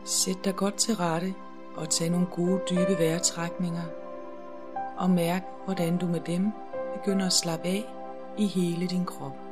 Sæt dig godt til rette og tag nogle gode dybe vejrtrækninger og mærk, hvordan du med dem begynder at slappe af i hele din krop.